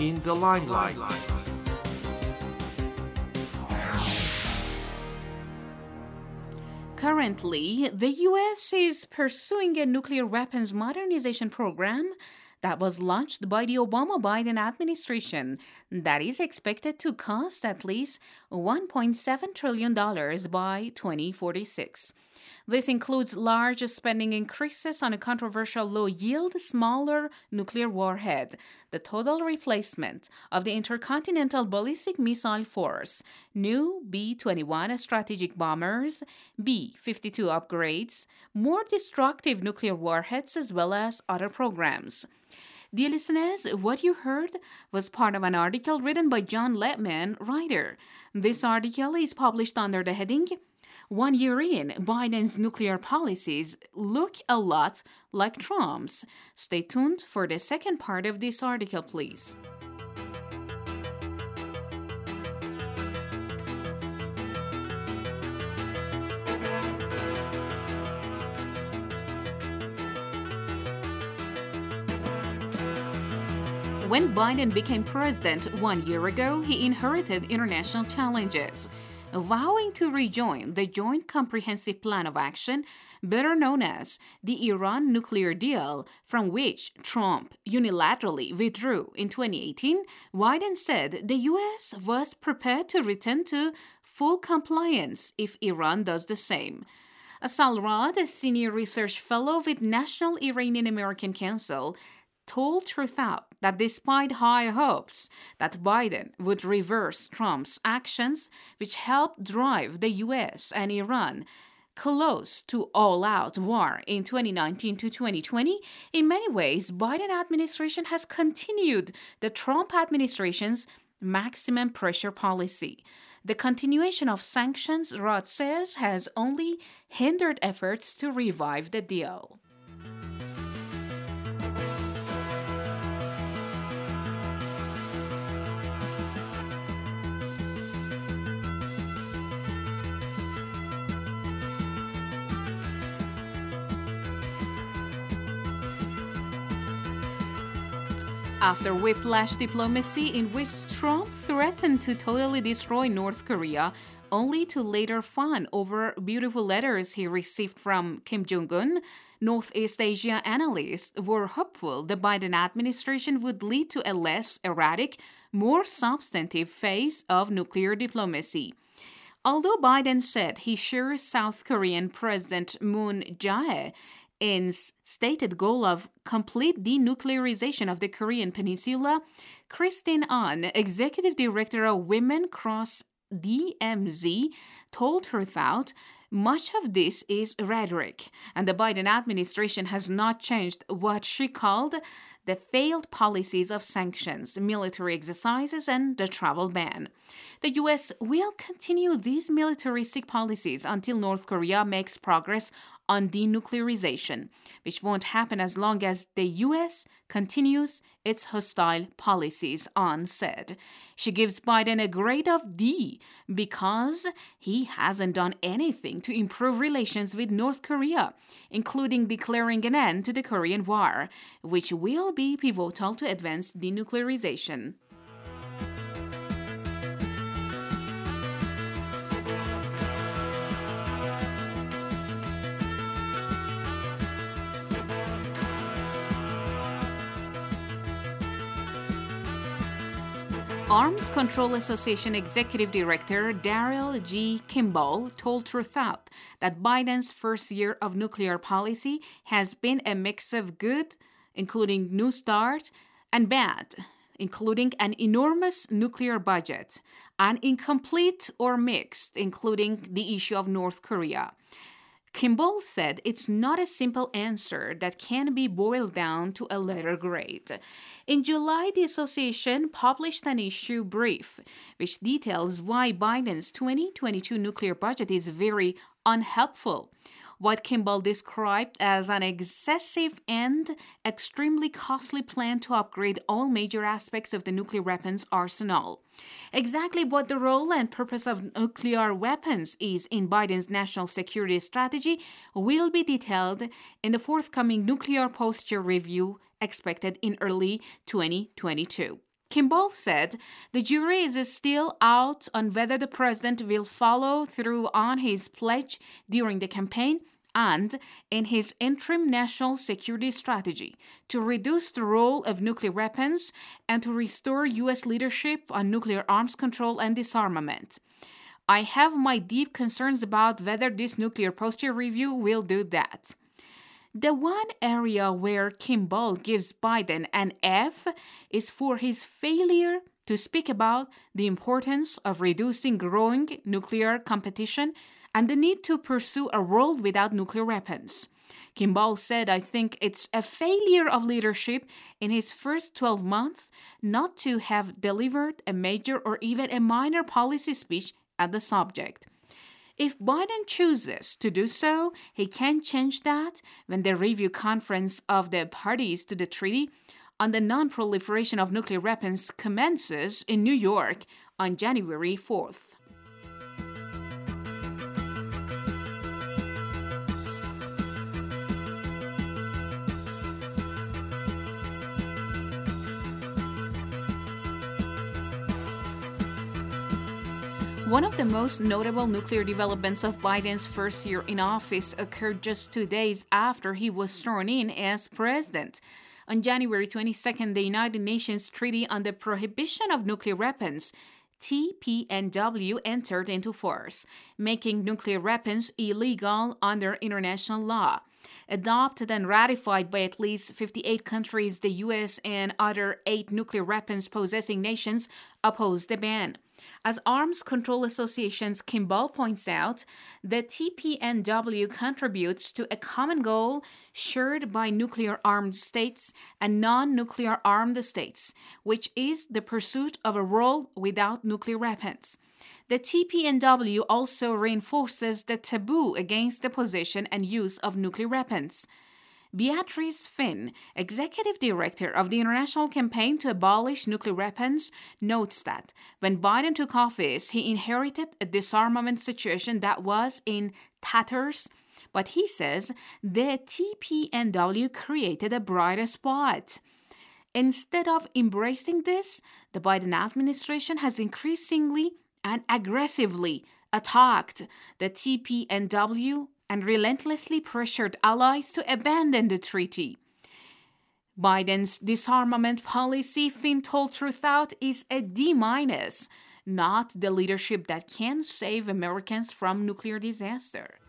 in the limelight. Currently, the U.S. is pursuing a nuclear weapons modernization program that was launched by the Obama-Biden administration that is expected to cost at least $1.7 trillion by 2046. This includes large spending increases on a controversial low-yield, smaller nuclear warhead, the total replacement of the Intercontinental Ballistic Missile Force, new B-21 strategic bombers, B-52 upgrades, more destructive nuclear warheads, as well as other programs. Dear listeners, what you heard was part of an article written by John Ledman, writer. This article is published under the heading, "1 year in, Biden's nuclear policies look a lot like Trump's." Stay tuned for the second part of this article, please. When Biden became president 1 year ago, he inherited international challenges. Vowing to rejoin the Joint Comprehensive Plan of Action, better known as the Iran nuclear deal, from which Trump unilaterally withdrew in 2018, Biden said the U.S. was prepared to return to full compliance if Iran does the same. Asal Rad, a senior research fellow with National Iranian American Council, told Truthout that despite high hopes that Biden would reverse Trump's actions, which helped drive the U.S. and Iran close to all-out war in 2019 to 2020, in many ways, Biden administration has continued the Trump administration's maximum pressure policy. The continuation of sanctions, Rod says, has only hindered efforts to revive the deal. After whiplash diplomacy in which Trump threatened to totally destroy North Korea, only to later fawn over beautiful letters he received from Kim Jong-un, Northeast Asia analysts were hopeful the Biden administration would lead to a less erratic, more substantive phase of nuclear diplomacy. Although Biden said he shares South Korean President Moon Jae-in's stated goal of complete denuclearization of the Korean Peninsula, Christine Ahn, executive director of Women Cross DMZ, told Truthout, much of this is rhetoric, and the Biden administration has not changed what she called the failed policies of sanctions, military exercises, and the travel ban. The U.S. will continue these militaristic policies until North Korea makes progress on denuclearization, which won't happen as long as the U.S. continues its hostile policies, Ahn said. She gives Biden a grade of D because he hasn't done anything to improve relations with North Korea, including declaring an end to the Korean War, which will be pivotal to advance denuclearization. Arms Control Association Executive Director Daryl G. Kimball told Truthout that Biden's first year of nuclear policy has been a mix of good, including New START, and bad, including an enormous nuclear budget, and incomplete or mixed, including the issue of North Korea. Kimball said it's not a simple answer that can be boiled down to a letter grade. In July, the association published an issue brief, which details why Biden's 2022 nuclear budget is very unhelpful. What Kimball described as an excessive and extremely costly plan to upgrade all major aspects of the nuclear weapons arsenal. Exactly what the role and purpose of nuclear weapons is in Biden's national security strategy will be detailed in the forthcoming Nuclear Posture Review expected in early 2022. Kimball said the jury is still out on whether the president will follow through on his pledge during the campaign and in his interim national security strategy to reduce the role of nuclear weapons and to restore U.S. leadership on nuclear arms control and disarmament. I have my deep concerns about whether this nuclear posture review will do that. The one area where Kimball gives Biden an F is for his failure to speak about the importance of reducing growing nuclear competition and the need to pursue a world without nuclear weapons. Kimball said, I think it's a failure of leadership in his first 12 months not to have delivered a major or even a minor policy speech at the subject. If Biden chooses to do so, he can change that when the review conference of the parties to the treaty on the non-proliferation of nuclear weapons commences in New York on January 4th. One of the most notable nuclear developments of Biden's first year in office occurred just 2 days after he was sworn in as president. On January 22nd, the United Nations Treaty on the Prohibition of Nuclear Weapons, TPNW, entered into force, making nuclear weapons illegal under international law. Adopted and ratified by at least 58 countries, the U.S. and other 8 nuclear weapons possessing nations opposed the ban. As Arms Control Association's Kimball points out, the TPNW contributes to a common goal shared by nuclear-armed states and non-nuclear armed states, which is the pursuit of a world without nuclear weapons. The TPNW also reinforces the taboo against the possession and use of nuclear weapons. Beatrice Finn, executive director of the International Campaign to Abolish Nuclear Weapons, notes that when Biden took office, he inherited a disarmament situation that was in tatters, but he says the TPNW created a brighter spot. Instead of embracing this, the Biden administration has increasingly and aggressively attacked the TPNW and relentlessly pressured allies to abandon the treaty. Biden's disarmament policy, Finn told Truthout, is a D-, not the leadership that can save Americans from nuclear disaster.